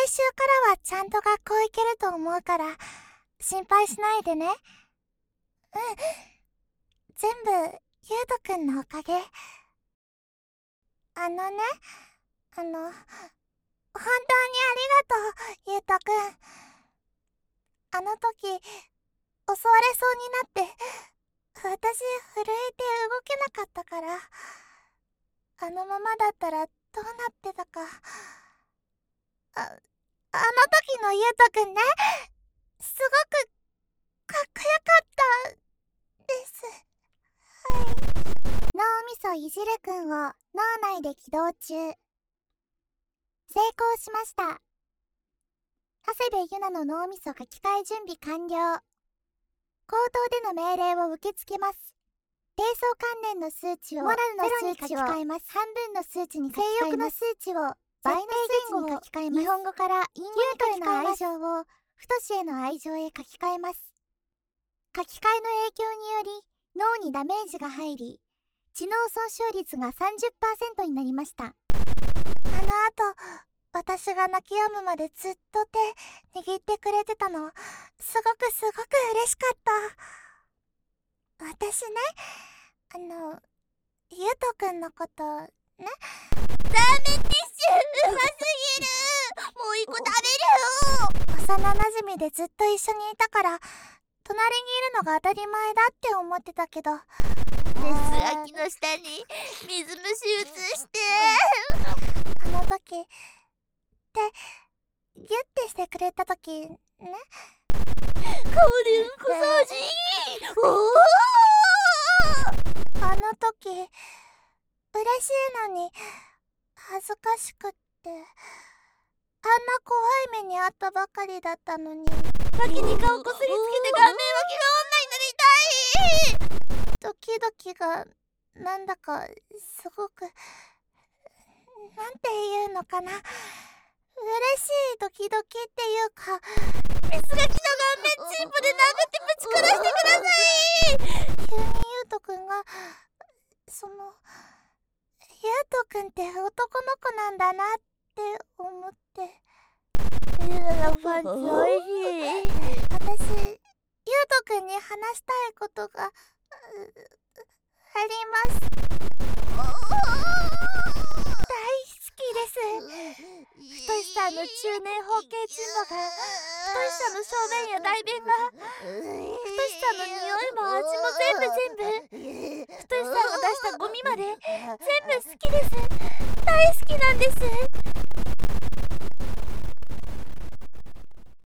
来週からはちゃんと学校行けると思うから、心配しないでね。全部、ゆうとくんのおかげ。本当にありがとう、ゆうとくん。あの時、襲われそうになって、私、震えて動けなかったから、あのままだったらどうなってたか。あの時のゆうとくんね、すごく、かっこよかった、です。はい。脳みそいじるくんを脳内で起動中。成功しました。長谷部ゆなの脳みそ書き換え準備完了。口頭での命令を受け付けます。低層関連の数値をモラルの数値を書き換えます。半分の数値に書き換えます。性欲の数値を倍の数値に書き換えます。日本語からインゴへの愛情を太しへの愛情へ書き換えます。書き換えの影響により脳にダメージが入り、知能損傷率が 30% になりました。あの後、私が泣き止むまでずっと手握ってくれてたの、すごく嬉しかった。私ね、ゆうとくんのこと、ね。ダメティッシュ、うますぎる。もう一個食べるよ。幼馴染でずっと一緒にいたから、隣にいるのが当たり前だって思ってたけど、 素秋の下に水虫移して。 あの時、ギュッてしてくれた時ね。 顔でうんこ掃除。 あの時、嬉しいのに恥ずかしくって、あんな怖い目にあったばかりだったのに、 脇に顔こすりつけて顔面脇が女になりたい。 ドキドキがなんだかすごく、なんていうのかな、嬉しいドキドキっていうか、 水がきの顔面チンポで殴ってぶち殺してください。 急にゆうとくんが、ゆうとくんって男の子なんだなって思って。 ゆなのパンツおいしい。 私、ゆうとくんに話したいことがあります。大好きです。太さんの中年包茎チンポが、太さんの小便や大便が、太さんの匂いも味も全部、太さんが出したゴミまで全部好きです。大好きなんです。